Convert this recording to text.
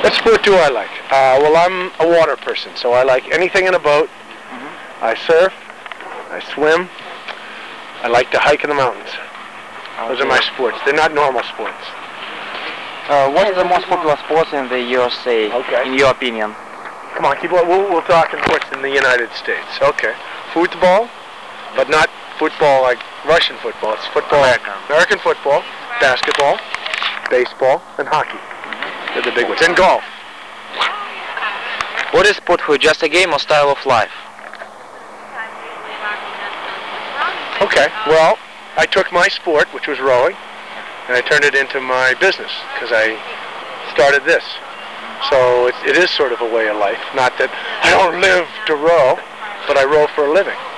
What sport do I like? Well, I'm a water person, so I like anything in a boat. I surf, I swim, I like to hike in the mountains. Those are my sports. They're not normal sports. What is the most popular sport in the USA, in your opinion? Come on, keep on. We'll talk in sports in the United States. Okay. Football, but not football like Russian football. It's football, American football, basketball, baseball, and hockey. They're the big ones. And golf. What is sport for you? Just a game or style of life? Okay. Well, I took my sport, which was rowing, and I turned it into my business because I started this. So it is sort of a way of life. Not that I don't live to row, but I row for a living.